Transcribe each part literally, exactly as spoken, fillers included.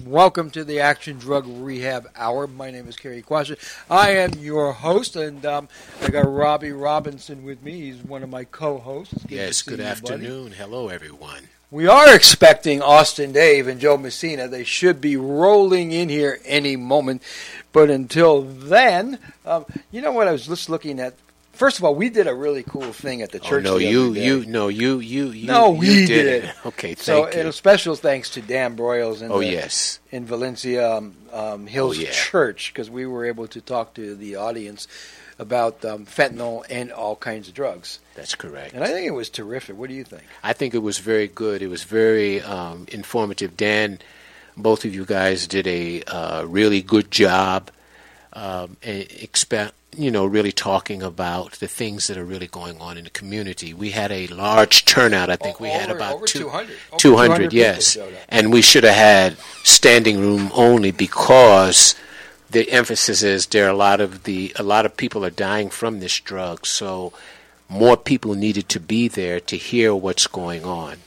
Welcome to the Action Drug Rehab Hour. My name is Kerry Quasha. I am your host, and um, I got Robbie Robinson with me. He's one of my co-hosts. Good yes, good afternoon. Buddy. Hello, everyone. We are expecting Austin Dave and Joe Messina. They should be rolling in here any moment. But until then, um, you know what I was just looking at? First of all, we did a really cool thing at the church. Oh, no, the you, other day. you, no, you, you, you. No, we you did, did it. Okay, thank so, you. So, and a special thanks to Dan Broyles in, oh, the, yes. in Valencia um, um, Hills oh, yeah. Church, because we were able to talk to the audience about um, fentanyl and all kinds of drugs. That's correct. And I think it was terrific. What do you think? I think it was very good. It was very um, informative. Dan, both of you guys did a uh, really good job. Um, expect, you know, really talking about the things that are really going on in the community. We had a large turnout. I think oh, we over, had about over two, two hundred. Over two hundred, yes. And we should have had standing room only because the emphasis is there are a lot of the a lot of people are dying from this drug. So more people needed to be there to hear what's going on.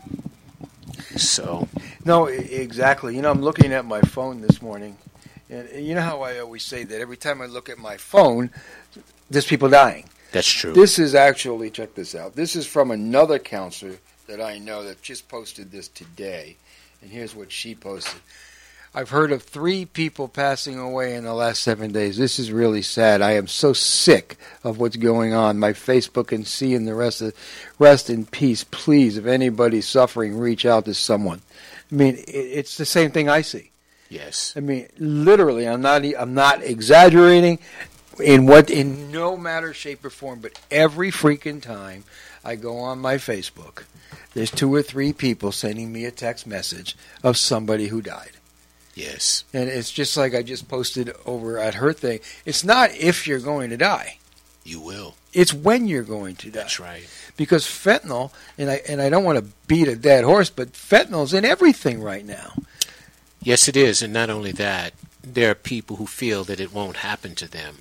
So no, exactly. You know, I'm looking at my phone this morning. And you know how I always say that every time I look at my phone, there's people dying. That's true. This is actually, check this out. This is from another counselor that I know that just posted this today. And here's what she posted. I've heard of three people passing away in the last seven days. This is really sad. I am so sick of what's going on. My Facebook and seeing the rest of rest in peace. Please, if anybody's suffering, reach out to someone. I mean, it's the same thing I see. Yes. I mean, literally, I'm not I'm not exaggerating in what in no matter, shape, or form, but every freaking time I go on my Facebook, there's two or three people sending me a text message of somebody who died. Yes. And it's just like I just posted over at her thing. It's not if you're going to die. You will. It's when you're going to die. That's right. Because fentanyl, and I and I don't want to beat a dead horse, but fentanyl's in everything right now. Yes, it is, and not only that, there are people who feel that it won't happen to them,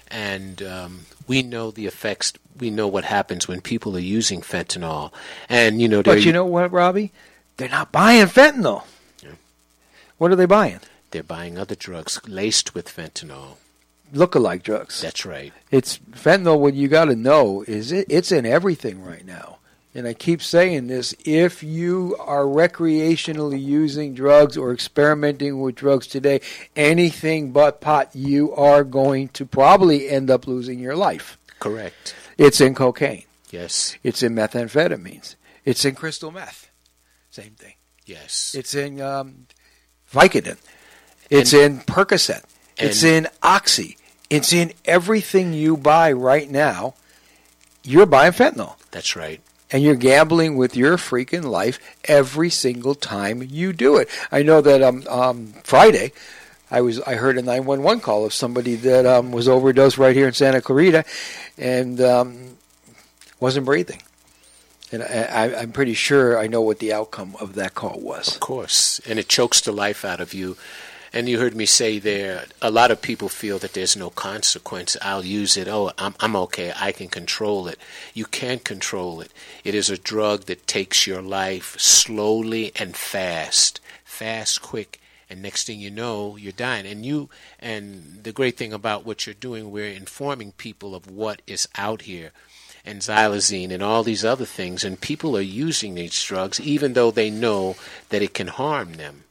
and um, we know the effects. We know what happens when people are using fentanyl, and you know. But you know what, Robbie? They're not buying fentanyl. Yeah. What are they buying? They're buying other drugs laced with fentanyl. Look-alike drugs. That's right. It's fentanyl. What you got to know is it, it's in everything right now. And I keep saying this, if you are recreationally using drugs or experimenting with drugs today, anything but pot, you are going to probably end up losing your life. Correct. It's in cocaine. Yes. It's in methamphetamines. It's in crystal meth. Same thing. Yes. It's in um, Vicodin. It's and, in Percocet. It's in Oxy. It's in everything you buy right now. You're buying fentanyl. That's right. And you're gambling with your freaking life every single time you do it. I know that um, um, Friday, I was I heard a nine one one call of somebody that um, was overdosed right here in Santa Clarita and um, wasn't breathing. And I, I'm pretty sure I know what the outcome of that call was. Of course. And it chokes the life out of you. And you heard me say there, a lot of people feel that there's no consequence. I'll use it. Oh, I'm, I'm okay. I can control it. You can't control it. It is a drug that takes your life slowly and fast. Fast, quick. And next thing you know, you're dying. And you, and the great thing about what you're doing, we're informing people of what is out here. And xylazine and all these other things. And people are using these drugs even though they know that it can harm them.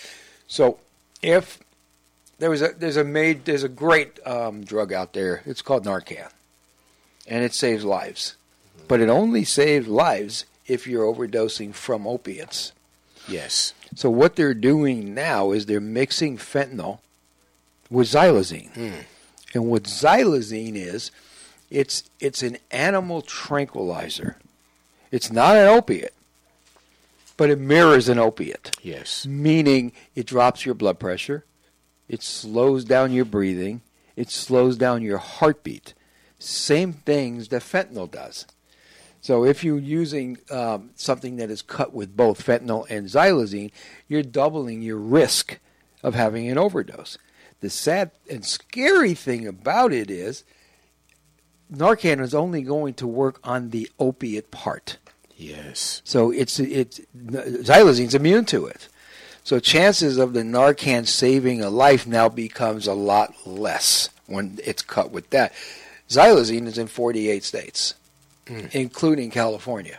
So, if there was a there's a made there's a great um, drug out there. It's called Narcan, and it saves lives, mm-hmm. but it only saves lives if you're overdosing from opiates. Yes. So what they're doing now is they're mixing fentanyl with xylazine, mm. and what xylazine is, it's it's an animal tranquilizer. It's not an opiate. But it mirrors an opiate. Yes. Meaning it drops your blood pressure, it slows down your breathing, it slows down your heartbeat. Same things that fentanyl does. So if you're using um, something that is cut with both fentanyl and xylazine, you're doubling your risk of having an overdose. The sad and scary thing about it is Narcan is only going to work on the opiate part. Yes. So it's it's xylazine's immune to it. So chances of the Narcan saving a life now becomes a lot less when it's cut with that. Xylazine is in forty-eight states, mm. including California.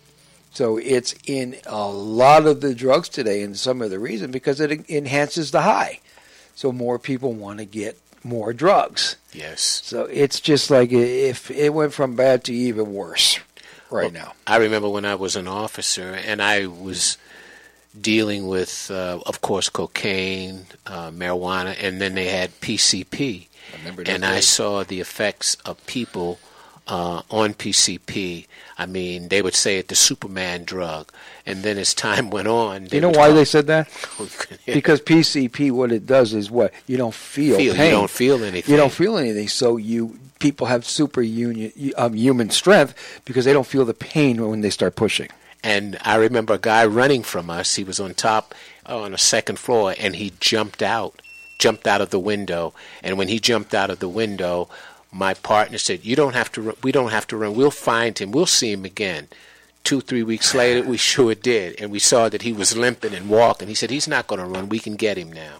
So it's in a lot of the drugs today, and some of the reason because it enhances the high. So more people want to get more drugs. Yes. So it's just like if it went from bad to even worse right well, now. I remember when I was an officer and I was dealing with, uh, of course, cocaine, uh, marijuana, and then they had P C P. I remember and days. I saw the effects of people uh, on P C P. I mean, they would say it the Superman drug. And then as time went on... You know why talk- they said that? Because P C P, what it does is what? You don't feel, feel pain. You don't feel anything. You don't feel anything. So you people have super union, um, human strength because they don't feel the pain when they start pushing. And I remember a guy running from us. He was on top, uh, on a second floor, and he jumped out, jumped out of the window. And when he jumped out of the window, my partner said, "You don't have to. Run. We don't have to run. We'll find him. We'll see him again." Two, three weeks later, we sure did, and we saw that he was limping and walking. He said, "He's not going to run. We can get him now."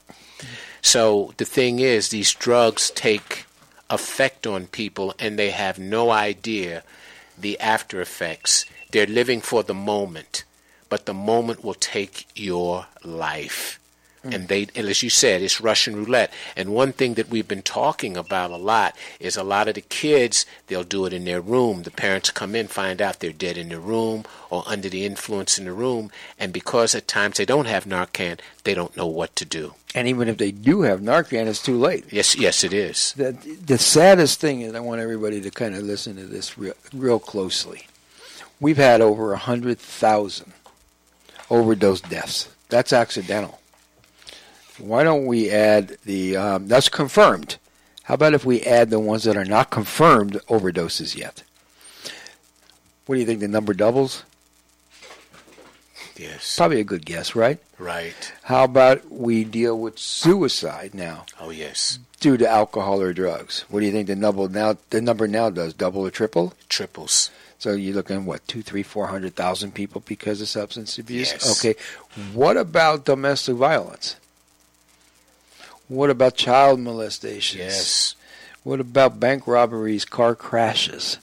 So the thing is, these drugs take effect on people, and they have no idea the after effects. They're living for the moment, but the moment will take your life. Mm. And they, and as you said, it's Russian roulette. And one thing that we've been talking about a lot is a lot of the kids, they'll do it in their room. The parents come in, find out they're dead in the room or under the influence in the room. And because at times they don't have Narcan, they don't know what to do. And even if they do have Narcan, it's too late. Yes, yes, it is. The, the saddest thing is I want everybody to kind of listen to this real, real closely. We've had over one hundred thousand overdose deaths. That's accidental. Why don't we add the, um, that's confirmed. How about if we add the ones that are not confirmed overdoses yet? What do you think, the number doubles? Yes. Probably a good guess, right? Right. How about we deal with suicide now? Oh, yes. Due to alcohol or drugs. What do you think the number now, the number now does? Double or triple? Triples. So you're looking at what, two, three, four hundred thousand people because of substance abuse? Yes. Okay. What about domestic violence? What about child molestations? Yes. What about bank robberies, car crashes,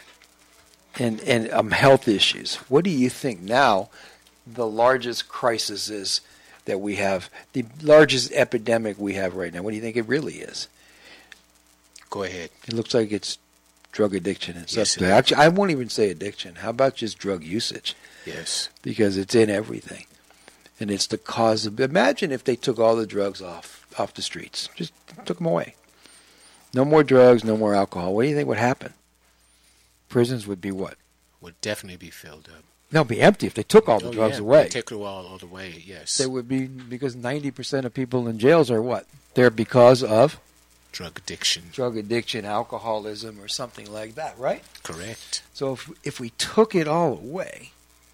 and and um, health issues? What do you think now the largest crisis is that we have, the largest epidemic we have right now? What do you think it really is? Go ahead. It looks like it's drug addiction and yes, stuff. Actually, I won't even say addiction. How about just drug usage? Yes. Because it's in everything. And it's the cause of... Imagine if they took all the drugs off, off the streets. Just took them away. No more drugs, no more alcohol. What do you think would happen? Prisons would be what? Would definitely be filled up. They'll be empty if they took all the oh, drugs yeah. away. They take it all, all the way, yes. They would be, because ninety percent of people in jails are what? They're because of? Drug addiction. Drug addiction, alcoholism, or something like that, right? Correct. So if if we took it all away,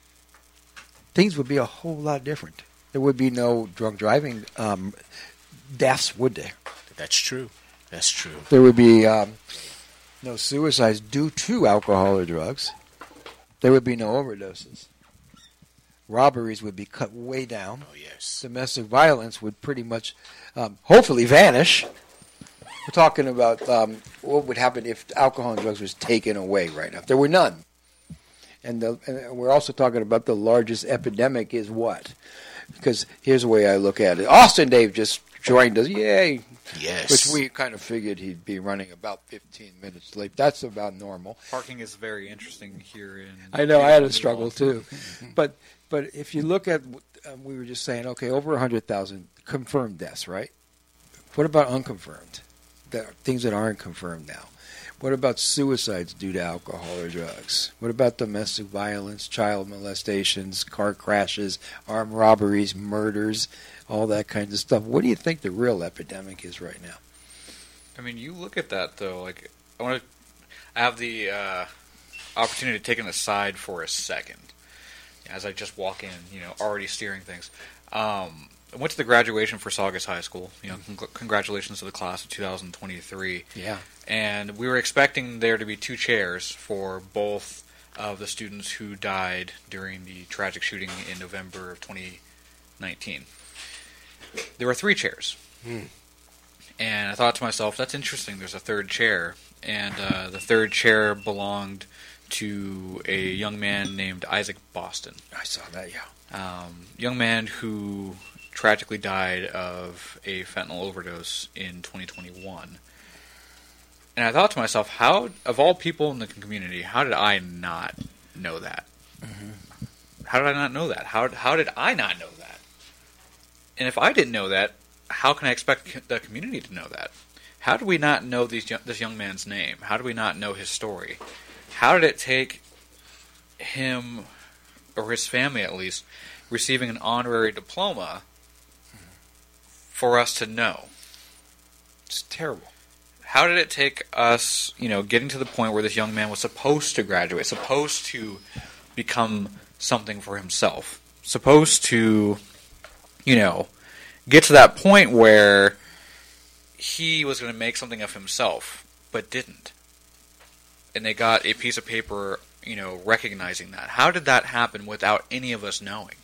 things would be a whole lot different. There would be no drunk driving um, deaths, would there? That's true. That's true. There would be um, no suicides due to alcohol or drugs. There would be no overdoses. Robberies would be cut way down. Oh, yes. Domestic violence would pretty much, um, hopefully, vanish. We're talking about um, what would happen if alcohol and drugs was taken away right now. If there were none. And, the, and we're also talking about the largest epidemic is what? Because here's the way I look at it. Austin Dave just joined us. Yay. Yes. Which we kind of figured he'd be running about fifteen minutes late. That's about normal. Parking is very interesting here in... I know, I had a struggle too. but but if you look at, um, we were just saying, okay, over one hundred thousand confirmed deaths, right? What about unconfirmed? That are things that aren't confirmed now. What about suicides due to alcohol or drugs? What about domestic violence, child molestations, car crashes, armed robberies, murders, all that kind of stuff? What do you think the real epidemic is right now? I mean, you look at that, though. Like, I want to I have the uh, opportunity to take an aside for a second as I just walk in, you know, already steering things. Um, I went to the graduation for Saugus High School. You know, con- congratulations to the class of two thousand twenty-three. Yeah. And we were expecting there to be two chairs for both of the students who died during the tragic shooting in November of twenty nineteen. there were three chairs. Hmm. And I thought to myself, that's interesting, there's a third chair. And uh, the third chair belonged to a young man named Isaac Boston. I saw that, yeah. Um, young man who tragically died of a fentanyl overdose in twenty twenty-one. And I thought to myself, how, of all people in the community, how did I not know that? Mm-hmm. How did I not know that? How, how did I not know that? And if I didn't know that, how can I expect the community to know that? How do we not know these, this young man's name? How do we not know his story? How did it take him, or his family at least, receiving an honorary diploma for us to know? It's terrible. How did it take us, you know, getting to the point where this young man was supposed to graduate, supposed to become something for himself, supposed to, you know, get to that point where he was going to make something of himself, but didn't. And they got a piece of paper, you know, recognizing that. How did that happen without any of us knowing?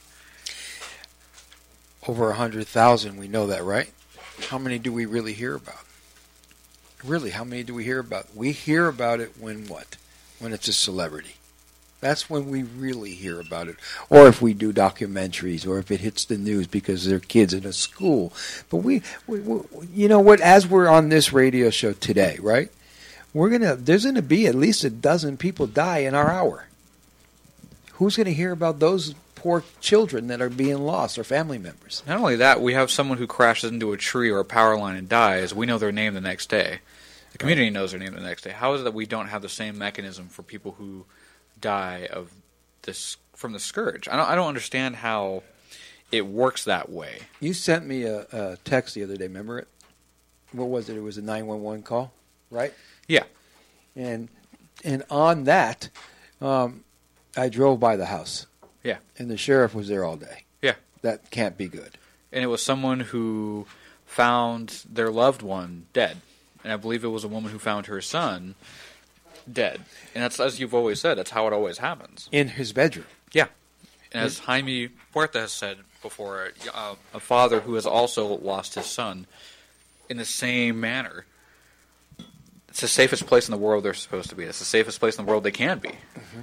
Over a hundred thousand, we know that, right? How many do we really hear about? Really, how many do we hear about? We hear about it when what? When it's a celebrity. That's when we really hear about it. Or if we do documentaries, or if it hits the news because they're kids in a school. But we, we, we you know what, as we're on this radio show today, right? We're gonna there's gonna be at least a dozen people die in our hour. Who's gonna hear about those poor children that are being lost, or family members? Not only that, we have someone who crashes into a tree or a power line and dies. We know their name the next day. The community knows their name the next day. How is it that we don't have the same mechanism for people who die of this from the scourge? I don't. I don't understand how it works that way. You sent me a, a text the other day. Remember it? What was it? It was a nine one one call, right? Yeah. And and on that, um, I drove by the house. Yeah. And the sheriff was there all day. Yeah. That can't be good. And it was someone who found their loved one dead. And I believe it was a woman who found her son dead. And that's, as you've always said, that's how it always happens. In his bedroom. Yeah. And as Jaime Puerta has said before, uh, a father who has also lost his son in the same manner. It's the safest place in the world they're supposed to be. It's the safest place in the world they can be. Mm-hmm.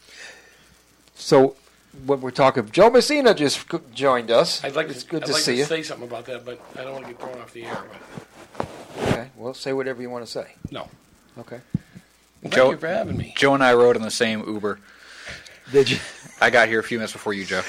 So, what we're talking, Joe Messina just joined us. I'd like it's to, good I'd to like see to you. say something about that, but I don't want to get thrown off the air. But Okay, well, say whatever you want to say. no. Okay. Well, Joe- thank you for having me. Joe and I rode in the same Uber. Did you? I got here a few minutes before you, Joe.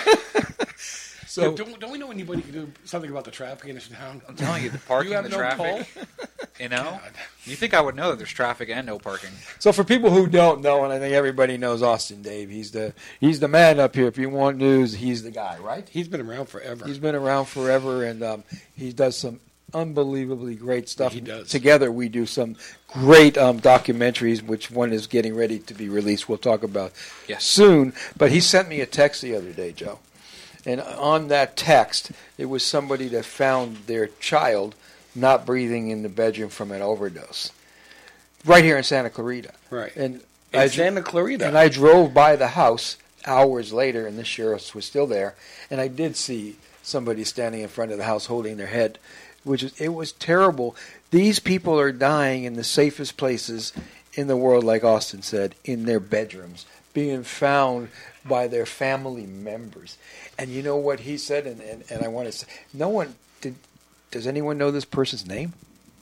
So, Yeah, don't, don't we know anybody can do something about the traffic in this town? I'm telling you, the parking You have and the no traffic. You know? You think I would know that there's traffic and no parking. so for people who don't know, and I think everybody knows Austin Dave, he's the he's the man up here. If you want news, he's the guy, right? He's been around forever. He's been around forever, and um, he does some unbelievably great stuff. He does. Together, we do some great um, documentaries, which one is getting ready to be released. We'll talk about Yes. soon. But he sent me a text the other day, Joe. And on that text, it was somebody that found their child not breathing in the bedroom from an overdose. Right here in Santa Clarita. Right. And in I, Santa Clarita. and I drove by the house hours later, and the sheriff was still there. And I did see somebody standing in front of the house holding their head, which is, it was terrible. These people are dying in the safest places in the world, like Austin said, in their bedrooms, being found by their family members. And you know what he said, and, and, and I want to say, no one, did, does anyone know this person's name?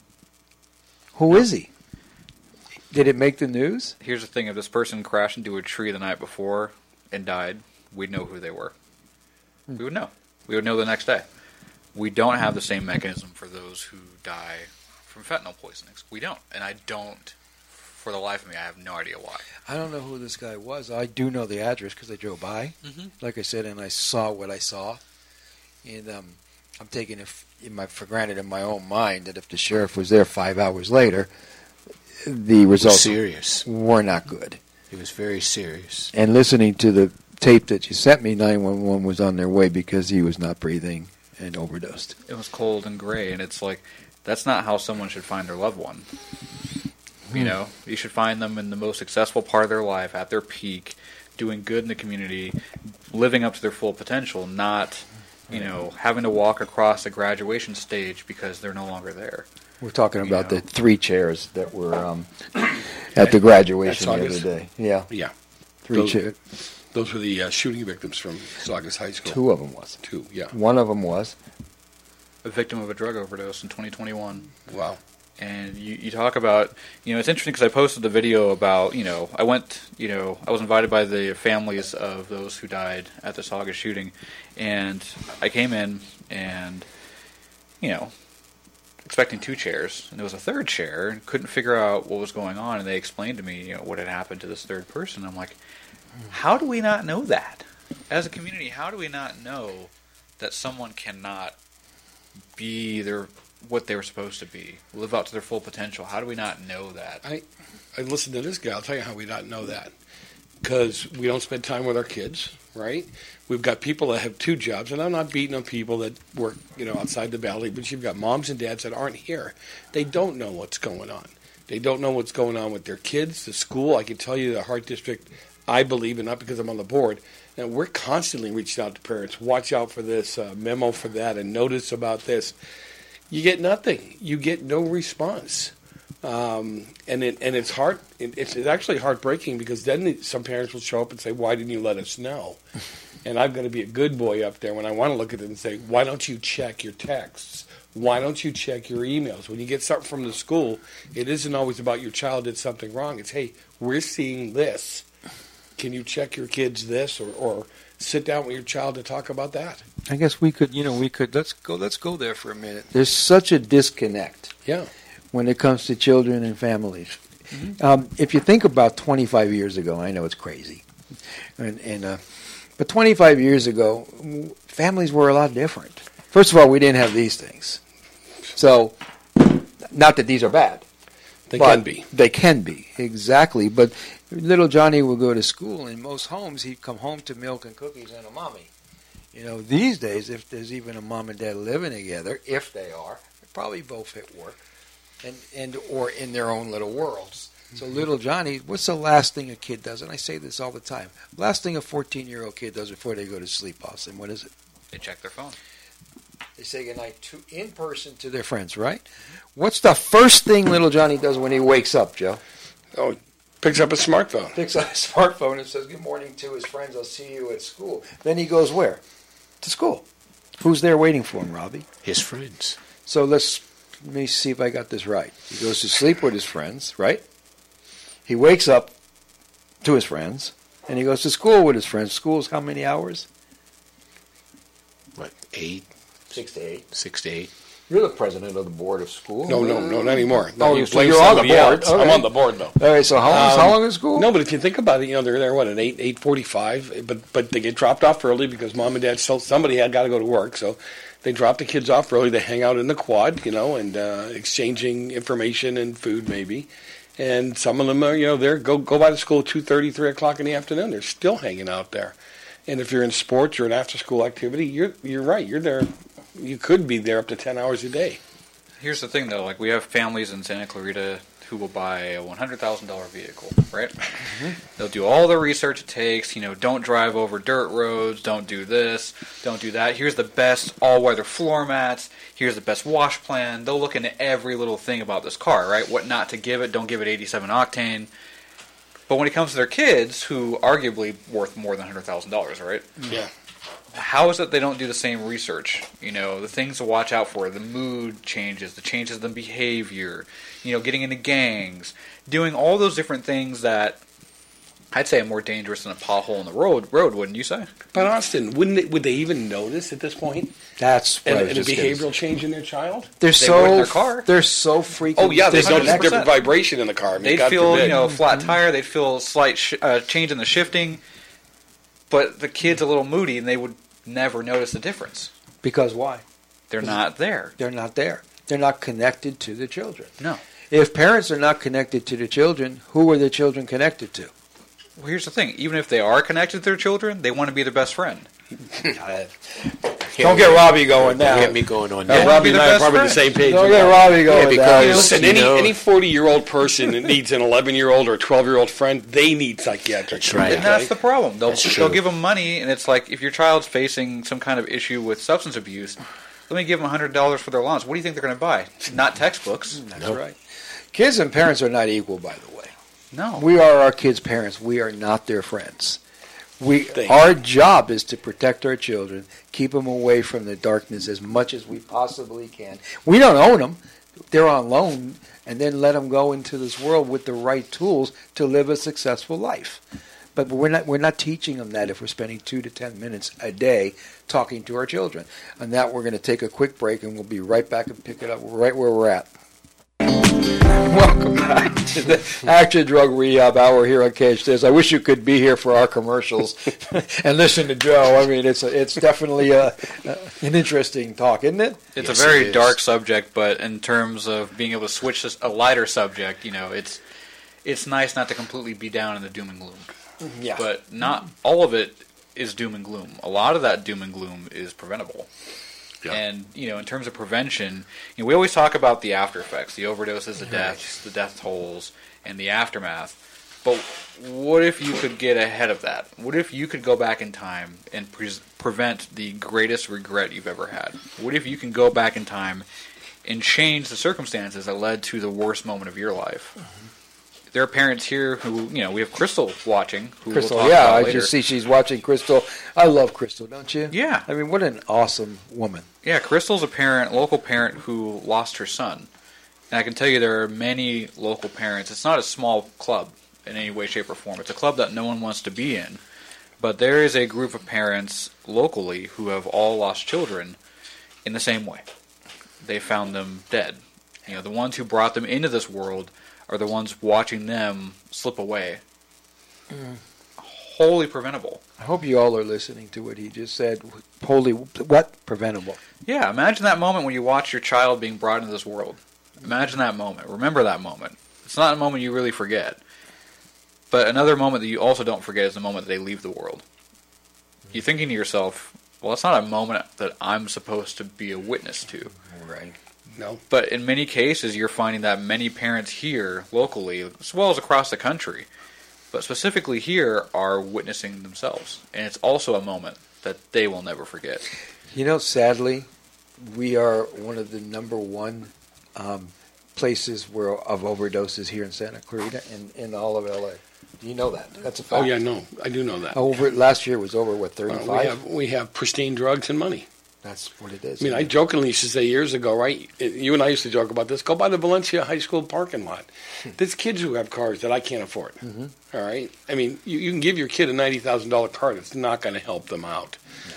Who is he? Did it make the news? Here's the thing. If this person crashed into a tree the night before and died, we'd know who they were. We would know. We would know the next day. We don't have the same mechanism for those who die from fentanyl poisonings. We don't. And I don't, for the life of me, I have no idea why. I don't know who this guy was. I do know the address because I drove by, Mhm. like I said, and I saw what I saw. And um, I'm taking it f- in my, for granted in my own mind that if the sheriff was there five hours later, the It was results serious. were not good. It was very serious. And listening to the tape that you sent me, nine one one was on their way because he was not breathing and overdosed. It was cold and gray, and it's like, that's not how someone should find their loved one. You know, you should find them in the most successful part of their life, at their peak, doing good in the community, living up to their full potential, not you know, having to walk across the graduation stage because they're no longer there. We're talking about know. the three chairs that were um, at the graduation the Saugus? other day. Yeah, Yeah. three Those- chairs. Those were the uh, shooting victims from Saugus High School. Two of them was. Two, yeah. One of them was. A victim of a drug overdose in twenty twenty-one. Wow. And you, you talk about, you know, it's interesting because I posted the video about, you know, I went, you know, I was invited by the families of those who died at the Saugus shooting. And I came in and, you know, expecting two chairs. And there was a third chair and couldn't figure out what was going on. And they explained to me, you know, what had happened to this third person. I'm like, how do we not know that? As a community, how do we not know that someone cannot be their what they were supposed to be, live out to their full potential? How do we not know that? I, I listened to this guy. I'll tell you how we not know that. Because we don't spend time with our kids, right? We've got people that have two jobs, and I'm not beating on people that work, you know, outside the valley, but you've got moms and dads that aren't here. They don't know what's going on. They don't know what's going on with their kids, the school. I can tell you the Hart District, I believe, and not because I'm on the board, and we're constantly reaching out to parents. Watch out for this, uh, memo for that, and notice about this. You get nothing. You get no response. Um, and it, and it's hard. It, it's, it's actually heartbreaking because then some parents will show up and say, "Why didn't you let us know?" And I've got to be a good boy up there when I want to look at it and say, "Why don't you check your texts? Why don't you check your emails? When you get something from the school, it isn't always about your child did something wrong. It's, hey, we're seeing this. Can you check your kids this, or, or sit down with your child to talk about that?" I guess we could, you know, we could, let's go, let's go there for a minute. There's such a disconnect Yeah. when it comes to children and families. Mm-hmm. Um, if you think about twenty-five years ago, I know it's crazy, and, and uh, but twenty-five years ago, families were a lot different. First of all, we didn't have these things. So, not that these are bad. They but can be. They can be, exactly. But little Johnny would go to school. In most homes, he'd come home to milk and cookies and a mommy. You know, these days, if there's even a mom and dad living together, if they are, they're probably both at work and, and or in their own little worlds. So little Johnny, what's the last thing a kid does? And I say this all the time. Last thing a fourteen-year-old kid does before they go to sleep, Austin, what is it? They check their phone. They say goodnight to, in person to their friends, right? What's the first thing little Johnny does when he wakes up, Joe? Oh, picks up a smartphone. Picks up his smartphone and says good morning to his friends. I'll see you at school. Then he goes where? To school. Who's there waiting for him, Robbie? His friends. So let's let me see if I got this right. He goes to sleep with his friends, right? He wakes up to his friends, and he goes to school with his friends. School's how many hours? What, eight? Six to eight. Six to eight. You're the president of the board of school. No, no, no, not anymore. No, Oh, you so blame you're on the somebody board. else. I'm Okay. on the board, though. All right, so how long, Um, how long is school? No, but if you think about it, you know, they're there, what, at eight, eight forty-five, but but they get dropped off early because mom and dad, still, somebody had got to go to work, so they drop the kids off early. They hang out in the quad, you know, and uh, exchanging information and food maybe. And some of them are, you know, they're go go by the school at two thirty, three o'clock in the afternoon. They're still hanging out there. And if you're in sports or an after-school activity, you're you're right. You're there. You could be there up to ten hours a day. Here's the thing, though. Like, we have families in Santa Clarita who will buy a one hundred thousand dollars vehicle, right? Mm-hmm. They'll do all the research it takes. You know, don't drive over dirt roads. Don't do this. Don't do that. Here's the best all-weather floor mats. Here's the best wash plan. They'll look into every little thing about this car, right? What not to give it. Don't give it eighty-seven octane. But when it comes to their kids, who arguably worth more than one hundred thousand dollars, right? Yeah. How is it they don't do the same research? You know, the things to watch out for, the mood changes, the changes in behavior, you know, getting into gangs, doing all those different things that I'd say are more dangerous than a pothole in the road, road wouldn't you say? But Austin, wouldn't it, would they even notice at this point? That's what And, I was and a just gonna behavioral say. change in their child? They're They so would in their car. They're so freaking. Oh yeah, they They'd notice a one hundred percent. different vibration in the car. I mean, They'd God feel, forbid. you know, flat tire, they'd feel slight sh- uh, change in the shifting, but the kid's a little moody and they would never notice the difference. Because why? They're not there. They're not there. They're not connected to the children. No. If parents are not connected to the children, who are the children connected to? Well, here's the thing. Even if they are connected to their children, they want to be their best friend. Don't get Robbie going Don't now. get me going on Now, that. Robbie be the and I are best probably on the friend. same page. Don't on get that. Robbie going Yeah, with because- that. Listen, You any know- any forty-year-old person that needs an eleven-year-old or a twelve-year-old friend, they need psychiatric. That's care, right. And that's the problem. They'll, That's they'll true. give them money, and it's like, if your child's facing some kind of issue with substance abuse, let me give them one hundred dollars for their allowance. What do you think they're going to buy? Not textbooks. That's Nope. right. Kids and parents are not equal, by the way. No. We are our kids' parents. We are not their friends. We, Thank our job is to protect our children, keep them away from the darkness as much as we possibly can. We don't own them. They're on loan, and then let them go into this world with the right tools to live a successful life. But we're not, we're not teaching them that if we're spending two to ten minutes a day talking to our children. On that, we're going to take a quick break, and we'll be right back and pick it up right where we're at. Welcome back to the Action Drug Rehab Hour here on K H T S. I wish you could be here for our commercials and listen to Joe. I mean, it's a, it's definitely a, an interesting talk, isn't it? It's Yes, a very it is. dark subject, but in terms of being able to switch this, a lighter subject, you know, it's it's nice not to completely be down in the doom and gloom. Yeah. But not all of it is doom and gloom. A lot of that doom and gloom is preventable. Yeah. And, you know, in terms of prevention, you know, we always talk about the after effects, the overdoses, the deaths, the death tolls, and the aftermath. But what if you could get ahead of that? What if you could go back in time and pre- prevent the greatest regret you've ever had? What if you can go back in time and change the circumstances that led to the worst moment of your life? Mm-hmm. There are parents here who, you know, we have Crystal watching. Who Crystal, we'll talk yeah, about I later. just see she's watching Crystal. I love Crystal, don't you? Yeah. I mean, what an awesome woman. Yeah, Crystal's a parent, local parent who lost her son. And I can tell you there are many local parents. It's not a small club in any way, shape, or form. It's a club that no one wants to be in. But there is a group of parents locally who have all lost children in the same way. They found them dead. You know, the ones who brought them into this world are the ones watching them slip away. Mm. Wholly preventable. I hope you all are listening to what he just said. Wholly, what? Preventable. Yeah, imagine that moment when you watch your child being brought into this world. Imagine that moment. Remember that moment. It's not a moment you really forget. But another moment that you also don't forget is the moment that they leave the world. You're thinking to yourself, well, it's not a moment that I'm supposed to be a witness to. Right. No. But in many cases, you're finding that many parents here, locally, as well as across the country, but specifically here, are witnessing themselves. And it's also a moment that they will never forget. You know, sadly, we are one of the number one um, places where of overdoses here in Santa Clarita and in all of L A. Do you know that? That's a fact. Oh yeah, no, I do know that. Over last year was over what Uh, thirty-five. we have we have pristine drugs and money. That's what it is. I mean, I jokingly used to say years ago, right? You and I used to joke about this. Go by the Valencia High School parking lot. There's kids who have cars that I can't afford. Mm-hmm. All right. I mean, you, you can give your kid a ninety thousand dollar car. It's not going to help them out.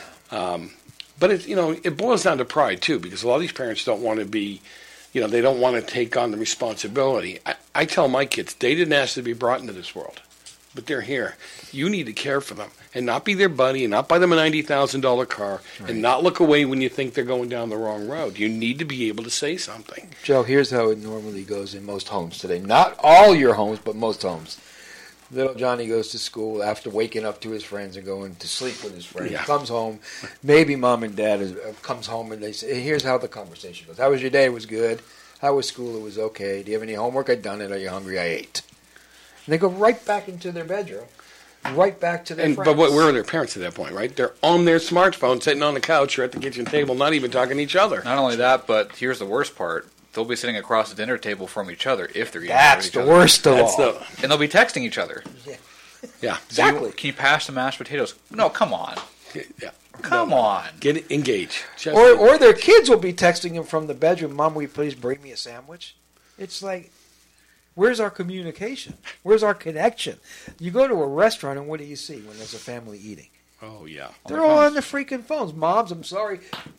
Um, but it, you know, it boils down to pride too, because a lot of these parents don't want to be, you know, they don't want to take on the responsibility. I, I tell my kids, they didn't ask to be brought into this world, but they're here. You need to care for them and not be their buddy and not buy them a ninety thousand dollar car Right. and not look away when you think they're going down the wrong road. You need to be able to say something. Joe, here's how it normally goes in most homes today. Not all your homes, but most homes. Little Johnny goes to school after waking up to his friends and going to sleep with his friends. Yeah. Comes home. Maybe mom and dad is, uh, comes home and they say, hey, here's how the conversation goes. How was your day? It was good. How was school? It was okay. Do you have any homework? I done it. Are you hungry? I ate. And they go right back into their bedroom, right back to their And friends. but what, where are their parents at that point, right? They're on their smartphone, sitting on the couch or at the kitchen table, not even talking to each other. Not only that, but here's the worst part. They'll be sitting across the dinner table from each other if they're eating That's with each the other. worst of That's all. the And they'll be texting each other. yeah, Do you- Exactly. can you pass the mashed potatoes? No, come on. yeah. Come on. Get engaged. Just Or, or their kids will be texting them from the bedroom, Mom, will you please bring me a sandwich? It's like, where's our communication? Where's our connection? You go to a restaurant and what do you see when there's a family eating? oh yeah. They're all on the freaking phones. Moms, I'm sorry.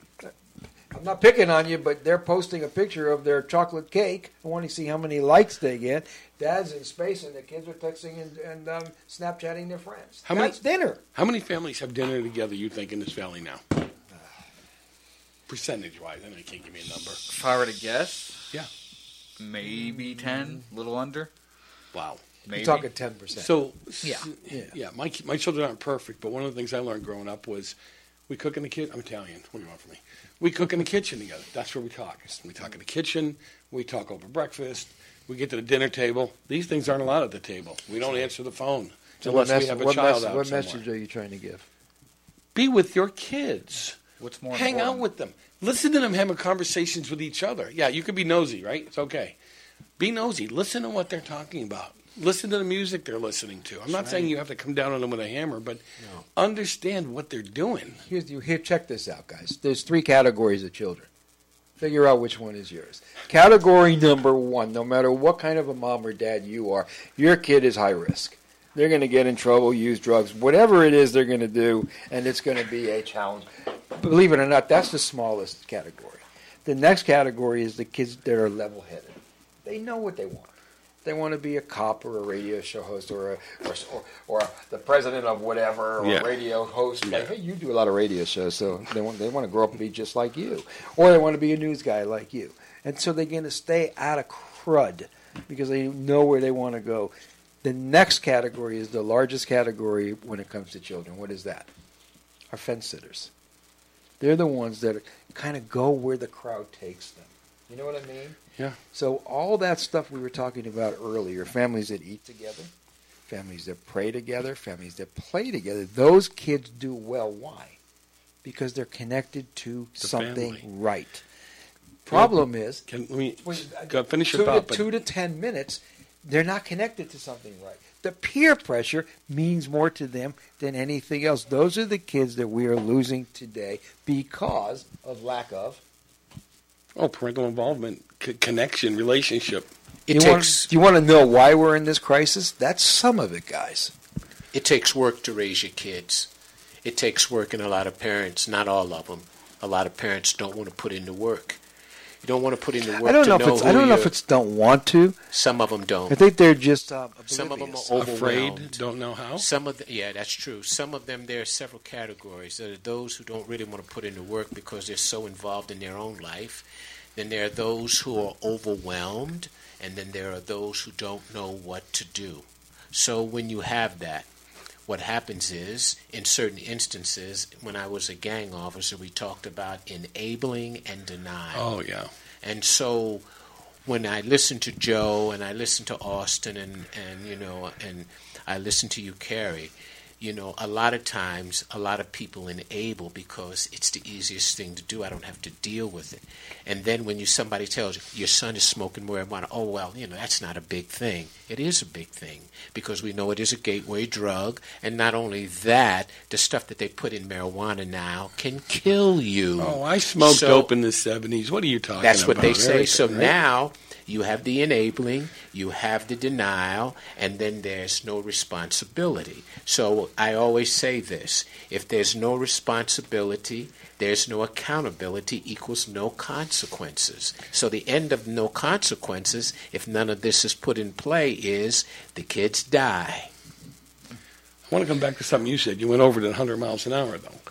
I'm not picking on you, but they're posting a picture of their chocolate cake. I want to see how many likes they get. Dad's in space and the kids are texting and, and um, Snapchatting their friends. How many- That's dinner. How many families have dinner together, you think, in this valley now? Percentage-wise, I know you can't give me a number. If I were to guess, Yeah. maybe ten, a little under. Wow. Maybe. You're talking ten percent. So, Yeah. yeah, yeah. My my children aren't perfect, but one of the things I learned growing up was We cook in the kitchen. I'm Italian. What do you want from me? We cook in the kitchen together. That's where we talk. We talk in the kitchen. We talk over breakfast. We get to the dinner table. These things aren't allowed at the table. We don't answer the phone So unless what, we mes- have a what, child mes- out what somewhere. message are you trying to give? Be with your kids. What's more Hang important? out with them. Listen to them having conversations with each other. Yeah, you can be nosy, right? It's okay. Be nosy. Listen to what they're talking about. Listen to the music they're listening to. I'm not saying you have to come down on them with a hammer, but No. understand what they're doing. Here's you here. Check this out, guys. There's three categories of children. Figure out which one is yours. Category number one. No matter what kind of a mom or dad you are, your kid is high risk. They're going to get in trouble, use drugs, whatever it is they're going to do, and it's going to be a challenge. Believe it or not, that's the smallest category. The next category is the kids that are level-headed. They know what they want. They want to be a cop or a radio show host or a, or, or, or the president of whatever or Yeah. a radio host. Yeah. Like, hey, you do a lot of radio shows, so they want they want to grow up and be just like you, or they want to be a news guy like you. And so they're going to stay out of crud because they know where they want to go. The next category is the largest category when it comes to children. What is that? Our fence sitters. They're the ones that kind of go where the crowd takes them. You know what I mean? Yeah. So all that stuff we were talking about earlier, families that eat together, families that pray together, families that play together, those kids do well. Why? Because they're connected to The something family. right. Problem is, Can let me when- go finish two, your to, thought? but- two to ten minutes, they're not connected to something right. The peer pressure means more to them than anything else. Those are the kids that we are losing today because of lack of. Oh, parental involvement, c- connection, relationship. It you takes want, do you want to know why we're in this crisis? That's some of it, guys. it takes work to raise your kids. It takes work, and a lot of parents, not all of them, a lot of parents don't want to put in the work. You don't want to put in the work I don't to know know if it's. who I don't know you're- if it's don't want to. Some of them I don't. think they're just um, Some of them oblivious. are Afraid, overwhelmed. don't know how. Some of the, yeah, that's true. Some of them, there are several categories. There are those who don't really want to put in the work because they're so involved in their own life. Then there are those who are overwhelmed, and then there are those who don't know what to do. So when you have that, what happens is, in certain instances, when I was a gang officer, we talked about enabling and denial. Oh, yeah. And so when I listen to Joe and I listen to Austin and, and you know, and I listen to you, Carrie, you know, a lot of times, a lot of people enable because it's the easiest thing to do. I don't have to deal with it. And then when you somebody tells you, your son is smoking marijuana, oh, well, you know, that's not a big thing. It is a big thing because we know it is a gateway drug. And not only that, the stuff that they put in marijuana now can kill you. Oh, I smoked So- dope in the seventies. What are you talking That's about? what they say. Everything, So right? now you have the enabling, you have the denial, and then there's no responsibility. So I always say this: if there's no responsibility, there's no accountability equals no consequences. So the end of no consequences, if none of this is put in play, is the kids die. I want to come back to something you said. You went over it at one hundred miles an hour, though.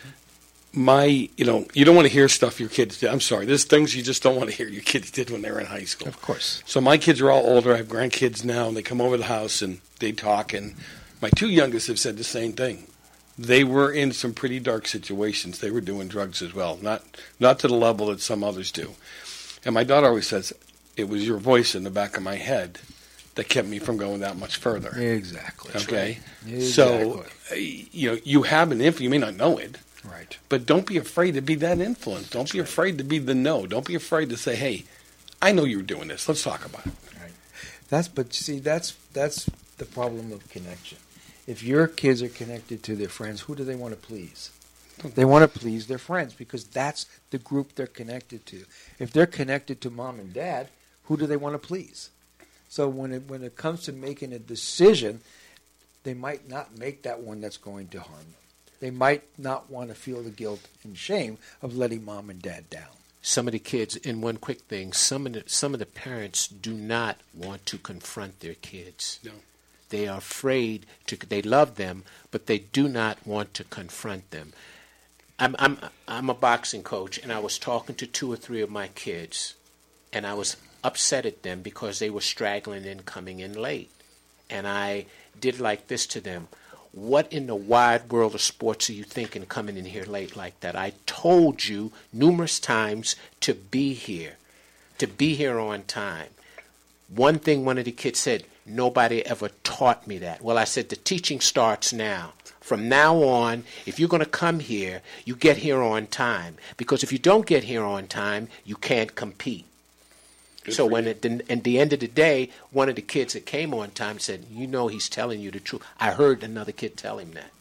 My, you know, you don't want to hear stuff your kids did. I'm sorry. There's things you just don't want to hear your kids did when they were in high school. Of course. So my kids are all older. I have grandkids now, and they come over the house and they talk. And my two youngest have said the same thing. They were in some pretty dark situations. They were doing drugs as well, not not to the level that some others do. And my daughter always says, "It was your voice in the back of my head that kept me from going that much further." Exactly. Okay, Exactly. so uh, you know you have an influence. You may not know it, Right. but don't be afraid to be that influence. Don't be afraid to be the no. Don't be afraid to say, "Hey, I know you were doing this. Let's talk about it." That's but see that's that's the problem of connection. If your kids are connected to their friends, who do they want to please? They want to please their friends because that's the group they're connected to. If they're connected to mom and dad, who do they want to please? So when it when it comes to making a decision, they might not make that one that's going to harm them. They might not want to feel the guilt and shame of letting mom and dad down. Some of the kids, and one quick thing, some of the, some of the parents do not want to confront their kids. No. They are afraid to. They love them, but they do not want to confront them. I'm I'm I'm a boxing coach, and I was talking to two or three of my kids, and I was upset at them because they were straggling and coming in late, and I did like this to them. what in the wide world of sports are you thinking coming in here late like that? I told you numerous times to be here, to be here on time. One thing one of the kids said, nobody ever taught me that. Well, I said, the teaching starts now. From now on, if you're going to come here, you get here on time. Because if you don't get here on time, you can't compete. Good so for when you. at the, at the end of the day, one of the kids that came on time said, you know he's telling you the truth. I heard another kid tell him that.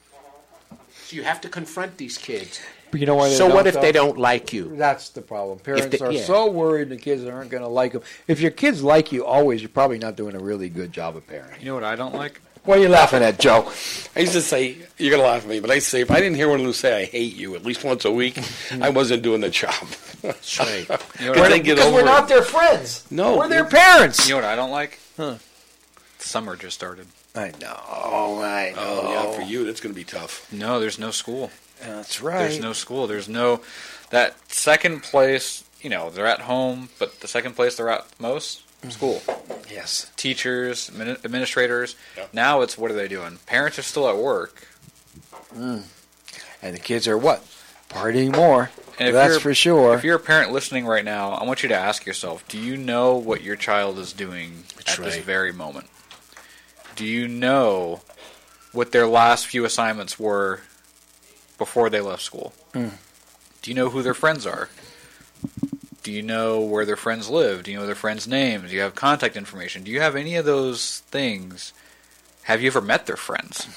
So you have to confront these kids. But you know why they So don't, what if though? they don't like you? That's the problem. Parents they- are yeah. so worried the kids aren't going to like them. If your kids like you always, you're probably not doing a really good job of parenting. You know what I don't like? What are you laughing at, Joe? I used to say, you're going to laugh at me, but I used to say, if I didn't hear one of them say, I hate you, at least once a week, I wasn't doing the job. That's right. You know what, Because I, they get Because over we're it. not their friends. No. We're their parents. you know what I don't like? Huh. Summer just started. I know, I know. Oh, yeah, for you, that's going to be tough. No, there's no school. That's right. There's no school. There's no that second place. You know, they're at home, but the second place they're at most school. Yes. Teachers, admin- administrators. Yeah. Now it's what are they doing? Parents are still at work. And the kids are what? Partying more. And if That's you're- for sure. If you're a parent listening right now, I want you to ask yourself: do you know what your child is doing That's at this right. very moment? Do you know what their last few assignments were before they left school? Mm. Do you know who their friends are? Do you know where their friends live? Do you know their friends' names? Do you have contact information? Do you have any of those things? Have you ever met their friends?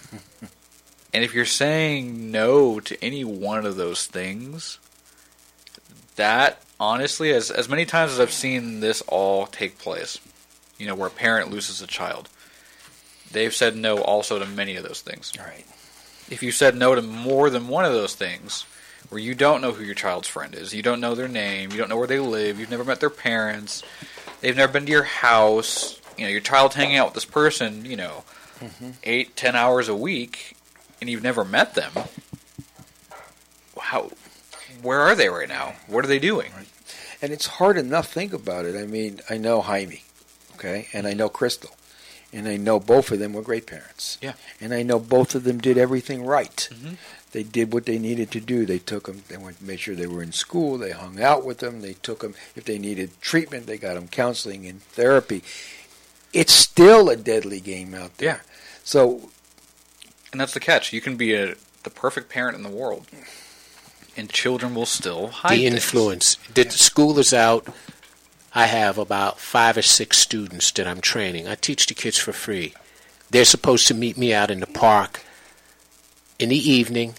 And if you're saying no to any one of those things, that, honestly, as as many times as I've seen this all take place, you know, where a parent loses a child, they've said no also to many of those things. Right. If you said no to more than one of those things, where you don't know who your child's friend is, you don't know their name, you don't know where they live, you've never met their parents, they've never been to your house, you know, your child's hanging out with this person, you know, Mm-hmm. eight, ten hours a week, and you've never met them, how, where are they right now? What are they doing? And it's hard enough. Think about it. I mean, I know Jaime, okay, and I know Crystal, and I know both of them were great parents. Yeah. And I know both of them did everything right. Mhm. They did what they needed to do. They took them. They went, made sure they were in school. They hung out with them. They took them. If they needed treatment, they got them counseling and therapy. It's still a deadly game out there. Yeah. So And that's the catch. You can be a, the perfect parent in the world, and children will still hide The things. influence. The school is out. I have about five or six students that I'm training. I teach the kids for free. They're supposed to meet me out in the park in the evening,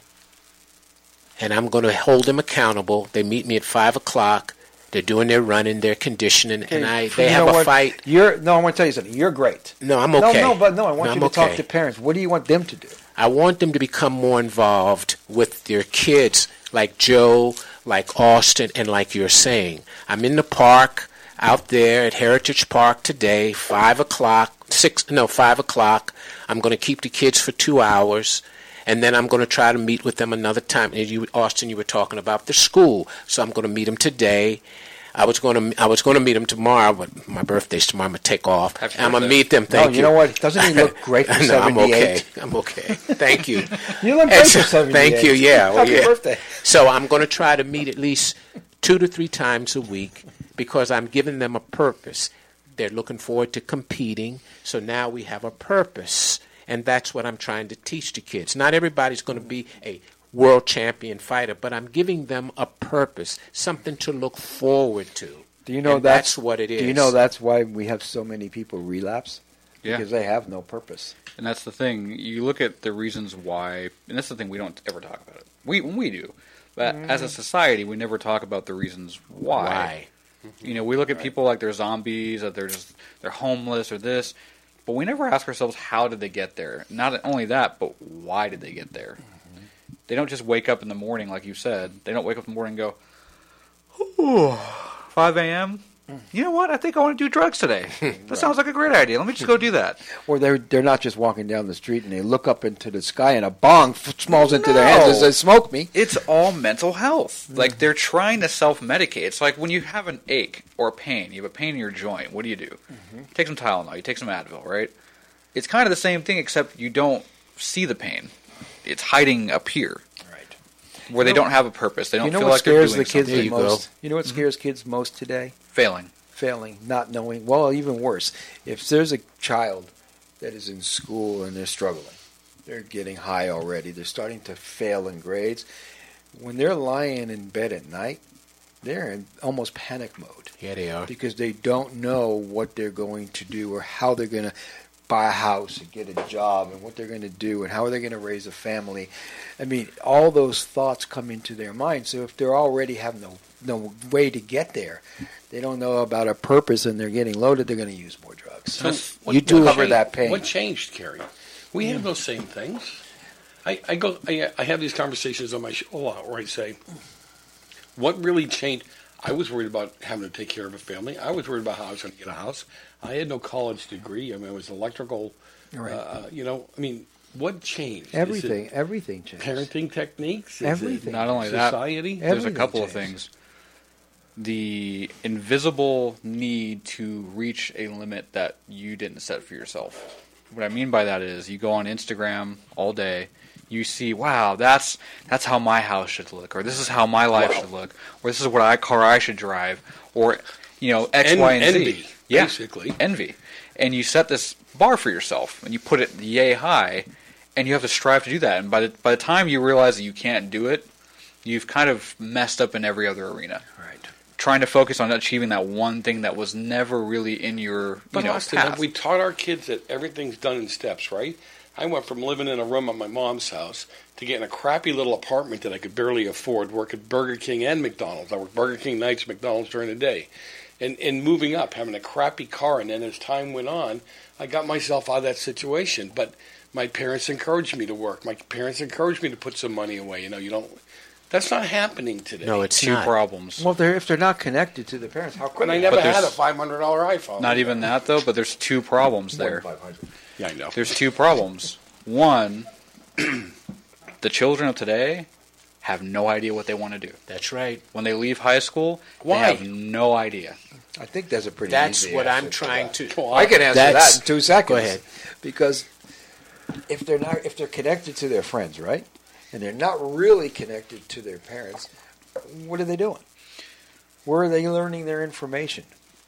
and I'm going to hold them accountable. They meet me at five o'clock. They're doing their running, their conditioning, and I they you have know a what? fight. You're no. I want to tell you something. You're great. No, I'm okay. No, no, but no. I want No, you I'm to talk okay. to parents. What do you want them to do? I want them to become more involved with their kids, like Joe, like Austin, and like you're saying. I'm in the park out there at Heritage Park today, five o'clock, six, no, five o'clock. I'm going to keep the kids for two hours, and then I'm going to try to meet with them another time. And you, Austin, you were talking about the school, so I'm going to meet them today. I was going to I was going to meet them tomorrow, but my birthday's tomorrow. I'm going to take off. Happy I'm going to birthday. meet them. Thank no, you, know what? Doesn't he look great for no, I'm okay. seventy-eight? I'm okay. Thank you. You look great It's- for seventy-eight. Thank you. Yeah. Well, Happy yeah. birthday. So I'm going to try to meet at least two to three times a week because I'm giving them a purpose. They're looking forward to competing, so now we have a purpose, and that's what I'm trying to teach the kids. Not everybody's going to be a world champion fighter, but I'm giving them a purpose, something to look forward to. Do you know And that's, that's what it Do you is. know that's why we have so many people relapse? Yeah. Because they have no purpose. And that's the thing. You look at the reasons why, and that's the thing we don't ever talk about it. We we do, but as a society, we never talk about the reasons why. Why? You know, we look at people like they're zombies, that they're just they're homeless or this, but we never ask ourselves how did they get there. Not only that, but why did they get there? Mm-hmm. They don't just wake up in the morning, like you said. They don't wake up in the morning and go, "Ooh, five a.m. You know what? I think I want to do drugs today. That sounds like a great idea. Let me just go do that." Or they're they're not just walking down the street and they look up into the sky and a bong f- smalls into their hands and No. says, "Smoke me." It's all mental health. Like, they're trying to self-medicate. It's like when you have an ache or a pain, you have a pain in your joint, what do you do? You take some Tylenol, you take some Advil, right? It's kind of the same thing, except you don't see the pain. It's hiding up here. Right. Where they know- don't have a purpose. They don't You know feel what like they're scares doing the kids something. There the you go. most? You know what scares kids most today? Failing. Failing, not knowing. Well, even worse, if there's a child that is in school and they're struggling, they're getting high already, they're starting to fail in grades. When they're lying in bed at night, they're in almost panic mode Yeah, they are. because they don't know what they're going to do or how they're going to buy a house and get a job and what they're going to do and how are they going to raise a family. I mean, all those thoughts come into their mind. So if they're already have no no way to get there, they don't know about a purpose and they're getting loaded, they're going to use more drugs. So what, you do what cover changed- that pain. What changed, Kerry? We have those same things. I, I go. I, I have these conversations on my show a lot where I say, "What really changed?" I was worried about having to take care of a family. I was worried about how I was going to get a house. I had no college degree. I mean, it was electrical. Right. Uh, you know, I mean, what changed? Is it Everything, everything changed. parenting techniques. Is Everything. It Not only that, society. there's a Everything couple of changed. things. The invisible need to reach a limit that you didn't set for yourself. What I mean by that is you go on Instagram all day, you see, wow, that's that's how my house should look, or this is how my life should look, or this is what I car I should drive, or you know X, En- Y, and envy, Z. Yeah, basically. envy. And you set this bar for yourself, and you put it yay high, and you have to strive to do that. And by the by the time you realize that you can't do it, you've kind of messed up in every other arena. Right. Trying to focus on achieving that one thing that was never really in your you But know Austin, path. we taught our kids that everything's done in steps, right? I went from living in a room at my mom's house to getting a crappy little apartment that I could barely afford, work at Burger King and McDonald's. I worked Burger King nights, McDonald's during the day. And, and moving up, having a crappy car, and then as time went on, I got myself out of that situation. But my parents encouraged me to work. My parents encouraged me to put some money away. You know, you don't. That's not happening today. No, it's Two not. problems. Well, they're, if they're not connected to the parents, how could But I they? never But had a there's- five hundred dollar iPhone. Not even that though, but there's two problems there. Yeah, I know. There's two problems. One, the children of today have no idea what they want to do. That's right. When they leave high school, Why? they have no idea. I think that's a pretty That's easy what answer I'm to trying that. to. I can answer That's- that in two seconds. Go ahead. Because if they're not, if they're connected to their friends, right, and they're not really connected to their parents, what are they doing? Where are they learning their information?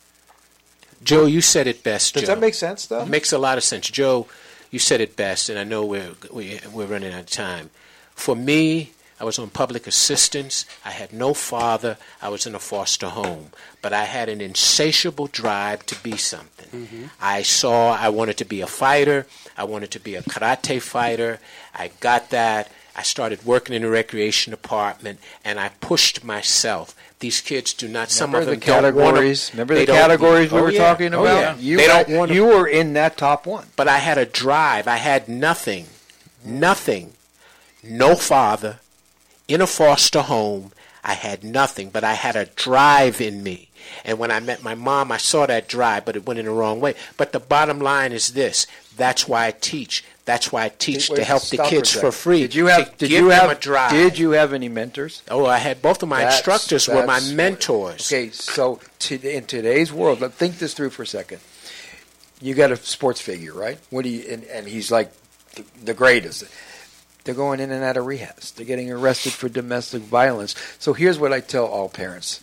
Joe, you said it best. Does Joe. that make sense, though? It makes a lot of sense. Joe, you said it best, and I know we're, we, we're running out of time. For me, I was on public assistance. I had no father. I was in a foster home. But I had an insatiable drive to be something. Mm-hmm. I saw I wanted to be a fighter. I wanted to be a karate fighter. I got that. I started working in the recreation department, and I pushed myself. These kids do not. Some Remember of the them don't want categories. to. Remember they the don't- categories we Oh, were yeah. talking Oh, about. yeah. You, They got- don't want to- you were in that top one. But I had a drive. I had nothing. Nothing. No father. In a foster home. I had nothing. But I had a drive in me. And when I met my mom, I saw that drive, but it went in the wrong way. But the bottom line is this. That's why I teach. That's why I teach Wait, to help the stop kids a for second. free. Did you have? to Did give you them have? a drive. Did you have any mentors? Oh, I had both of my That's- instructors were my that's- mentors. Okay, so to, in today's world, let think this through for a second. You got a sports figure, right? What do you? And, and he's like the, the greatest. They're going in and out of rehabs. They're getting arrested for domestic violence. So here's what I tell all parents: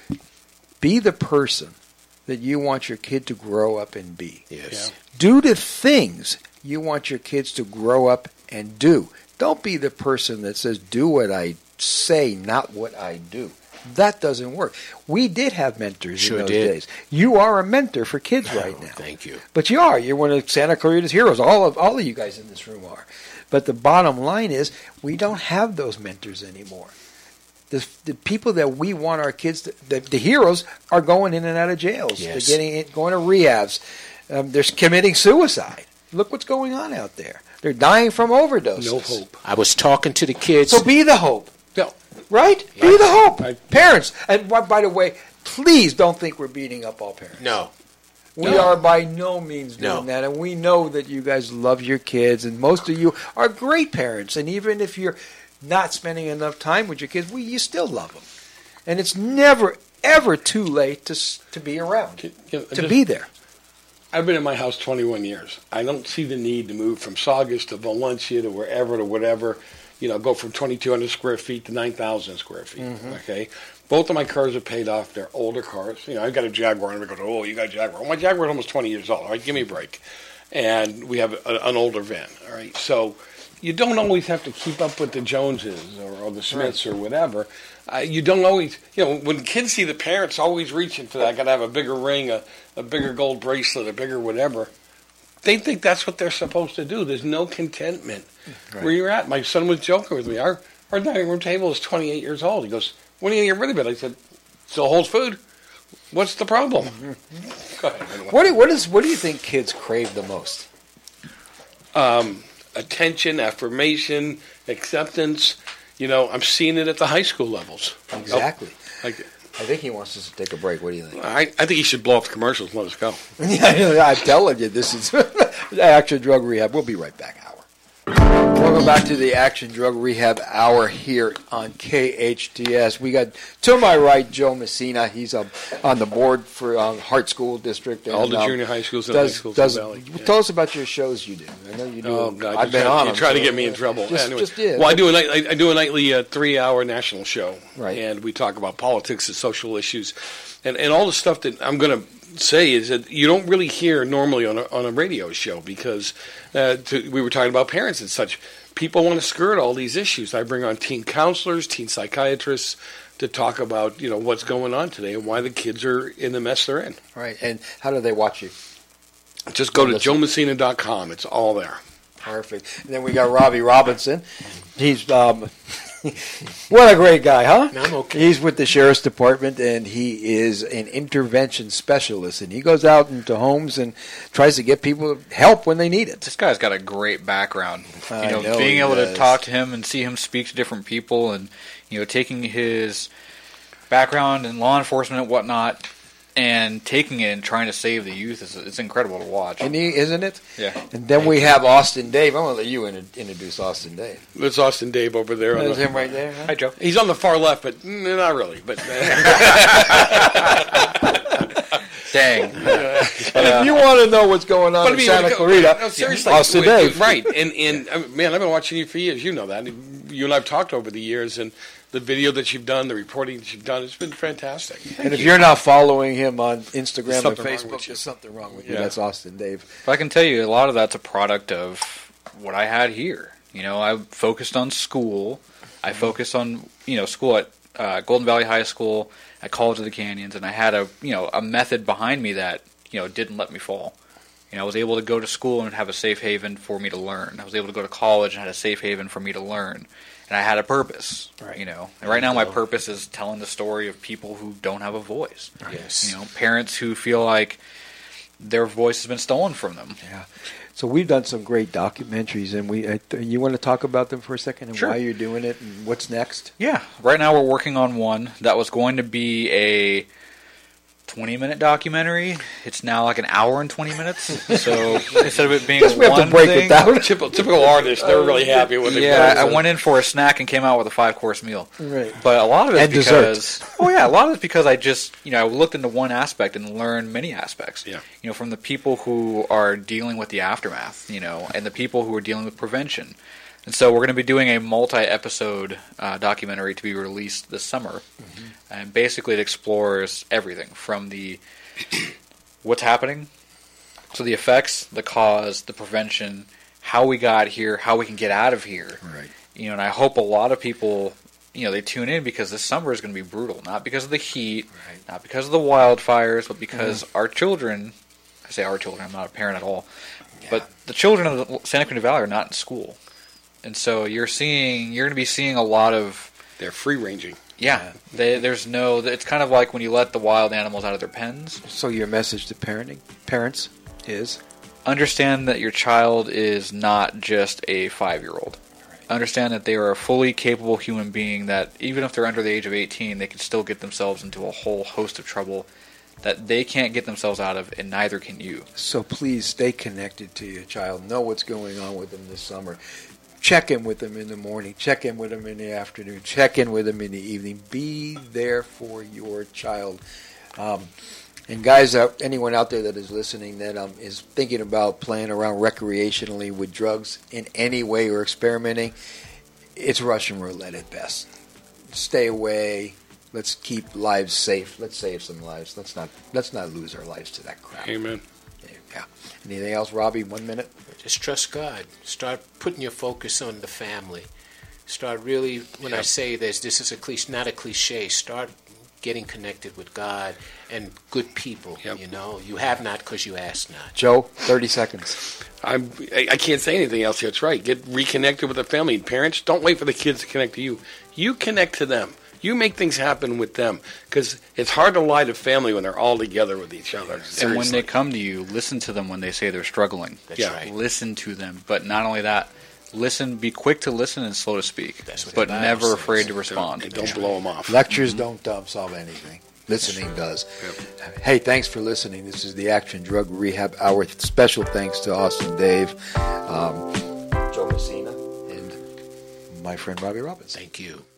be the person that you want your kid to grow up and be. Yes. Do the things you want your kids to grow up and do. Don't be the person that says, do what I say, not what I do. That doesn't work. We did have mentors Sure in those did. days. You are a mentor for kids right Oh, now. thank you. But you are. You're one of Santa Clarita's heroes. All of all of you guys in this room are. But the bottom line is we don't have those mentors anymore. The, the people that we want our kids to, the, the heroes are going in and out of jails. Yes. They're getting in- going to rehabs. Um, they're committing suicide. Look what's going on out there. They're dying from overdoses. No hope. I was talking to the kids. So be the hope. No. Right? Be the hope. I- Parents. And by by the way, please don't think we're beating up all parents. No. We No. are by no means doing No. that, and we know that you guys love your kids, and most of you are great parents. And even if you're not spending enough time with your kids, we you still love them. And it's never ever too late to s- to be around, Can- can- to just- be there. I've been in my house twenty-one years. I don't see the need to move from Saugus to Valencia to wherever to whatever. You know, go from twenty-two hundred square feet to nine thousand square feet. Mm-hmm. Okay, both of my cars are paid off. They're older cars. You know, I've got a Jaguar, and everybody goes, "Oh, you got a Jaguar." Well, my Jaguar is almost twenty years old. All right, give me a break. And we have a, an older van. All right, so you don't always have to keep up with the Joneses or, or the Smiths right. or whatever. Uh, you don't always, you know, when kids see the parents always reaching for that, I got to have a bigger ring, a, a bigger gold bracelet, a bigger whatever. They think that's what they're supposed to do. There's no contentment right. where you're at. My son was joking with me. Our our dining room table is twenty-eight years old. He goes, "When are you going to get rid of it?" I said, "Still holds food. What's the problem?" Go ahead. What do, what is what do you think kids crave the most? Um, attention, affirmation, acceptance. You know, I'm seeing it at the high school levels. Exactly. Oh, like, I think he wants us to take a break. What do you think? I, I think he should blow off the commercials and let us go. Yeah, I'm telling you, this is Action Drug Rehab. We'll be right back. Hour. Welcome back to the Action Drug Rehab Hour here on K H T S. We got, to my right, Joe Messina. He's um, on the board for um, Hart School District. And, all the um, junior high schools and does, high schools does, in the Valley. Yeah. Tell us about your shows you do. I know you do. Oh, God. I've been trying, on You're them, trying to so, get me in trouble. Just, anyway. just did. Well, I do, a, I, I do a nightly uh, three-hour national show. Right. And we talk about politics and social issues. And, and all the stuff that I'm going to say is that you don't really hear normally on a, on a radio show because uh, to, we were talking about parents and such. People want to skirt all these issues. I bring on teen counselors, teen psychiatrists to talk about, you know, what's going on today and why the kids are in the mess they're in. Right. And how do they watch you? Just go to joe messina dot com. It's all there. Perfect. And then we got Robbie Robinson. He's um, what a great guy, huh? I'm okay. He's with the Sheriff's Department, and he is an intervention specialist. And he goes out into homes and tries to get people help when they need it. This guy's got a great background. You I know, know being he able does. to talk to him and see him speak to different people, and you know, taking his background in law enforcement and whatnot, and taking it and trying to save the youth is it's incredible to watch. And he, isn't it? Yeah. And then we have Austin Dave. I'm going to let you in, introduce Austin Dave. That's Austin Dave over there. on There's the- him right there. Huh? Hi, Joe. He's on the far left, but mm, not really. But Dang. And if you want to know what's going on But I in mean, Santa no, Clarita, no, seriously, Austin wait, Dave. right? And and I mean, man, I've been watching you for years. You know that. You and I've talked over the years, and the video that you've done, the reporting that you've done, it's been fantastic. And if you're not following him on Instagram There's and something wrong Facebook, with you. there's something wrong with you. Yeah. That's Austin Dave. But I can tell you, a lot of that's a product of what I had here. You know, I focused on school. I focused on, you know, school at uh, Golden Valley High School, at College of the Canyons, and I had a, you know, a method behind me that, you know, didn't let me fall. You know, I was able to go to school and have a safe haven for me to learn. I was able to go to college and had a safe haven for me to learn. And I had a purpose, Right. you know. And right now my purpose is telling the story of people who don't have a voice. Yes. You know, parents who feel like their voice has been stolen from them. Yeah. So we've done some great documentaries, and we. Uh, you want to talk about them for a second and Sure. why you're doing it and what's next? Yeah. Right now we're working on one that was going to be a twenty-minute documentary. It's now like an hour and twenty minutes. So instead of it being Guess we have one to break thing, it down. Typical, typical artists, they're really happy with it. yeah, I went in for a snack and came out with a five-course meal. Right. But a lot of it And is dessert. because oh yeah, a lot of it's because I just you know I looked into one aspect and learned many aspects. Yeah. You know, from the people who are dealing with the aftermath, you know, and the people who are dealing with prevention. And so we're going to be doing a multi-episode uh, documentary to be released this summer, Mm-hmm. and basically it explores everything from the what's happening, so the effects, the cause, the prevention, how we got here, how we can get out of here. Right. You know, and I hope a lot of people, you know, they tune in because this summer is going to be brutal. Not because of the heat, Right. not because of the wildfires, but because our children, I say our children, I'm not a parent at all, but the children of the Santa Cruz Valley are not in school. And so you're seeing, you're going to be seeing a lot of, They're free ranging. yeah, they, there's no, it's kind of like when you let the wild animals out of their pens. So your message to parenting parents is Understand that your child is not just a five-year-old. Understand that they are a fully capable human being that even if they're under the age of eighteen, they can still get themselves into a whole host of trouble that they can't get themselves out of, and neither can you. so. Please stay connected to your child. Know what's going on with them this summer. Check in with them in the morning. Check in with them in the afternoon. Check in with them in the evening. Be there for your child. Um, And guys, uh, anyone out there that is listening that um, is thinking about playing around recreationally with drugs in any way or experimenting, it's Russian roulette at best. Stay away. Let's keep lives safe. Let's save some lives. Let's not let's not lose our lives to that crap. Amen. Yeah. Anything else, Robbie? One minute. Just trust God. Start putting your focus on the family. Start really, when Yep. I say this, this is a cliche, not a cliche. Start getting connected with God and good people. Yep. You know, you have not because you ask not. Joe, thirty seconds. I'm, I I can't say anything else. That's right. Get reconnected with the family. Parents, don't wait for the kids to connect to you. You connect to them. You make things happen with them, because it's hard to lie to family when they're all together with each other. And when Seriously. they come to you, listen to them when they say they're struggling. That's Yeah. right. Listen to them. But not only that, listen, be quick to listen and slow to speak. That's what but the Bible never says. afraid to Don't- respond. and don't blow them off. Lectures don't uh, solve anything. Listening does. Hey, thanks for listening. This is the Action Drug Rehab Hour. Special thanks to Austin Dave, um, Joe Messina, and my friend Robbie Robbins. Thank you.